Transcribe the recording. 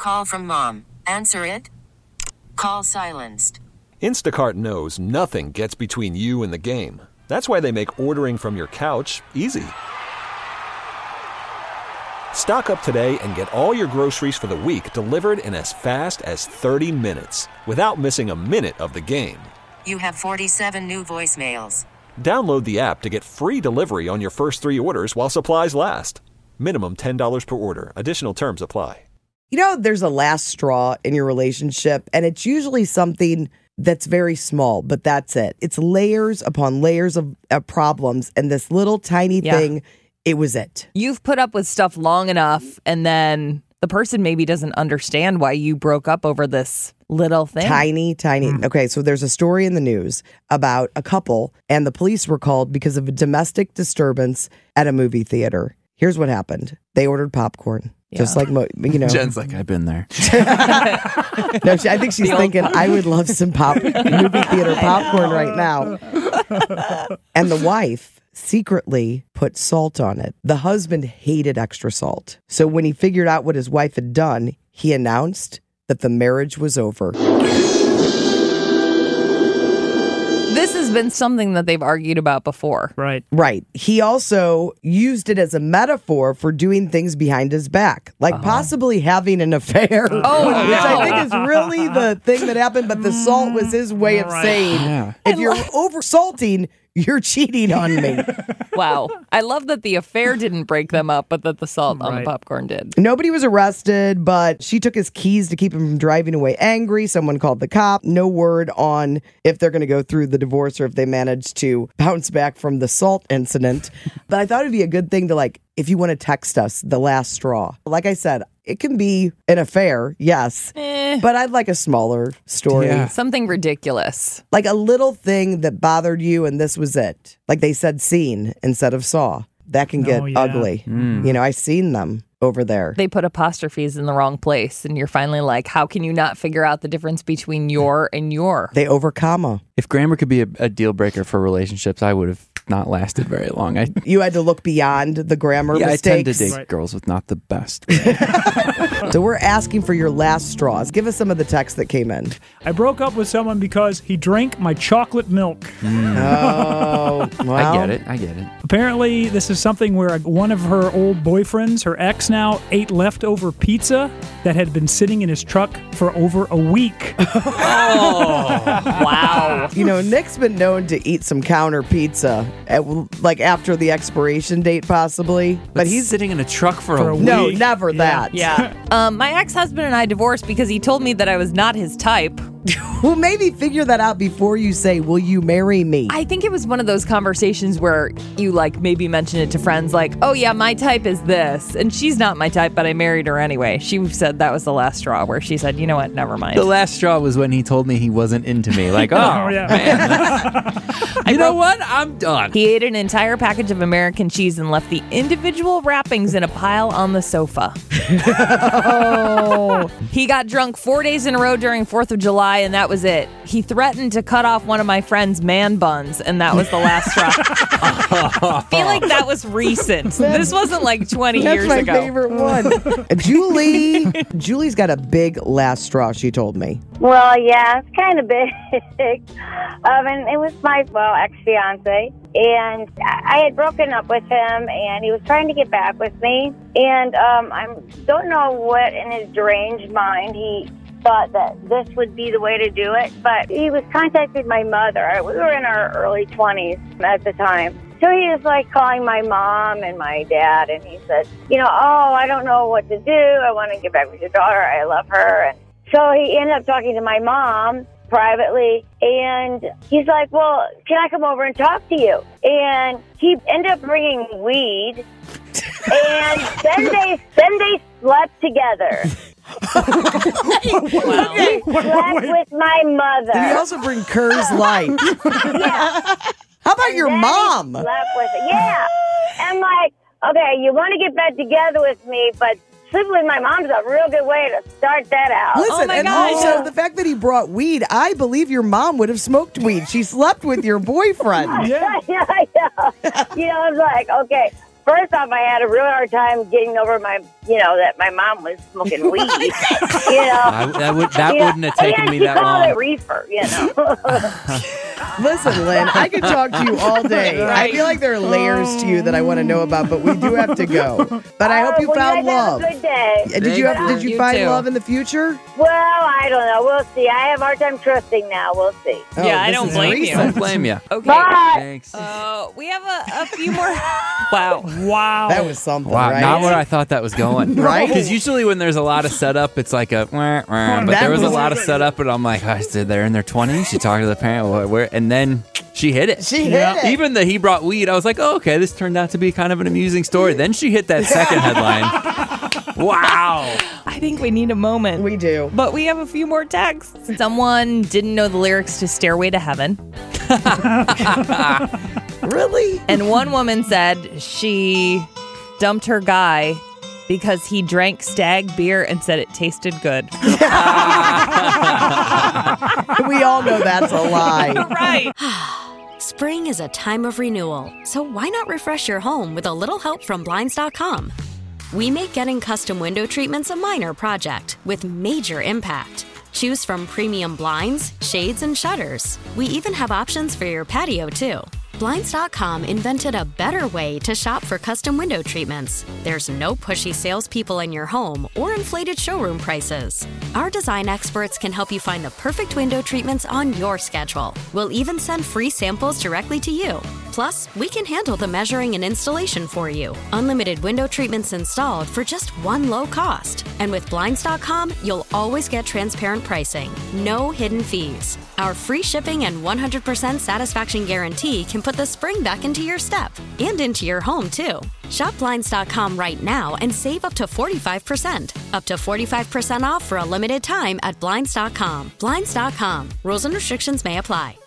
Call from mom. Answer it. Call silenced. Instacart knows nothing gets between you and the game. That's why they make ordering from your couch easy. Stock up today and get all your groceries for the week delivered in as fast as 30 minutes without missing a minute of the game. You have 47 new voicemails. Download the app to get free delivery on your first 3 orders while supplies last. Minimum $10 per order. Additional terms apply. You know, there's a last straw in your relationship, and it's usually something that's very small, but that's it. It's layers upon layers of problems, and this little tiny thing, it was it. You've put up with stuff long enough, and then the person maybe doesn't understand why you broke up over this little thing. Tiny. Okay, so there's a story in the news about a couple, and the police were called because of a domestic disturbance at a movie theater. Here's what happened. They ordered popcorn. Just like, Jen's like, I've been there. No, I think she's thinking, I would love some movie theater popcorn right now. And the wife secretly put salt on it. The husband hated extra salt. So when he figured out what his wife had done, he announced that the marriage was over. This has been something that they've argued about before. Right. He also used it as a metaphor for doing things behind his back, like possibly having an affair. Which I think is really the thing that happened, but the salt was his way of saying, if you're over salting, you're cheating on me. Wow. I love that the affair didn't break them up, but that the salt on the popcorn did. Nobody was arrested, but she took his keys to keep him from driving away angry. Someone called the cop. No word on if they're going to go through the divorce or if they managed to bounce back from the salt incident. But I thought it'd be a good thing to, like, if you want to text us, the last straw. Like I said, it can be an affair, yes, but I'd like a smaller story. Yeah. Something ridiculous. Like a little thing that bothered you and this was it. Like they said seen instead of saw. That can get ugly. You know, I've seen them over there. They put apostrophes in the wrong place and you're finally like, how can you not figure out the difference between your and your? They over comma. If grammar could be a deal breaker for relationships, I would have not lasted very long. You had to look beyond the grammar mistakes. I tend to date girls with not the best. So we're asking for your last straws. Give us some of the texts that came in. I broke up with someone because he drank my chocolate milk. Oh, well. I get it. Apparently, this is something where one of her old boyfriends, her ex now, ate leftover pizza that had been sitting in his truck for over a week. Wow. You know, Nick's been known to eat some counter pizza, like after the expiration date possibly. But he's sitting in a truck for a week. No, never that. Yeah. My ex-husband and I divorced because he told me that I was not his type. Well, maybe figure that out before you say, will you marry me? I think it was one of those conversations where you like maybe mention it to friends like, oh yeah, my type is this. And she's not my type, but I married her anyway. She said that was the last straw where she said, you know what, never mind. The last straw was when he told me he wasn't into me. Like, man. You know what? I'm done. He ate an entire package of American cheese and left the individual wrappings in a pile on the sofa. He got drunk 4 days in a row during 4th of July, and that was it. He threatened to cut off one of my friend's man buns, and that was the last straw. I feel like that was recent. This wasn't like 20 years ago. That's my favorite one. Julie's got a big last straw, she told me. Well, yeah, it's kind of big. And it was my, ex-fiance. And I had broken up with him, and he was trying to get back with me. And I don't know what in his deranged mind he thought that this would be the way to do it. But he was contacting my mother. We were in our early 20s at the time. So he was like calling my mom and my dad, and he said, I don't know what to do. I want to get back with your daughter. I love her. And so he ended up talking to my mom privately, and he's like, well, can I come over and talk to you? And he ended up bringing weed, and then they slept together. Okay. He slept with my mother. Did he also bring Coors Light? Yeah. How about your mom? Slept with it. Yeah. I'm like, okay, you want to get back together with me, but sleeping with my mom's a real good way to start that out. Listen, and also the fact that he brought weed, I believe your mom would have smoked weed. She slept with your boyfriend. Yeah. I was like, okay, First off, I had a real hard time getting over that my mom was smoking weed. That wouldn't have taken me that call long. it reefer, Listen, Lynn, I could talk to you all day. I feel like there are layers to you that I want to know about, but we do have to go. But I hope you found love. Have a good day. Did you find love in the future? Well, I don't know. We'll see. I have a hard time trusting now. We'll see. Yeah, I don't blame you. Don't blame you. Okay. Bye. Thanks. We have a few more. Wow. That was something, Wow, right? not where I thought that was going. Right? Because usually when there's a lot of setup, it's like a but there was a lot of setup, and I'm like, they're in their 20s. She talked to the parent, and then she hit it. She hit it. Even he brought weed, I was like, oh, okay, this turned out to be kind of an amusing story. Then she hit that second headline. Wow. I think we need a moment. We do. But we have a few more texts. Someone didn't know the lyrics to Stairway to Heaven. Really? And one woman said she dumped her guy because he drank Stag beer and said it tasted good. We all know that's a lie. Right. Spring is a time of renewal, so why not refresh your home with a little help from Blinds.com? We make getting custom window treatments a minor project with major impact. Choose from premium blinds, shades, and shutters. We even have options for your patio, too. Blinds.com invented a better way to shop for custom window treatments. There's no pushy salespeople in your home or inflated showroom prices. Our design experts can help you find the perfect window treatments on your schedule. We'll even send free samples directly to you. Plus, we can handle the measuring and installation for you. Unlimited window treatments installed for just one low cost. And with Blinds.com, you'll always get transparent pricing. No hidden fees. Our free shipping and 100% satisfaction guarantee can put the spring back into your step and into your home, too. Shop Blinds.com right now and save up to 45%. Up to 45% off for a limited time at Blinds.com. Blinds.com. Rules and restrictions may apply.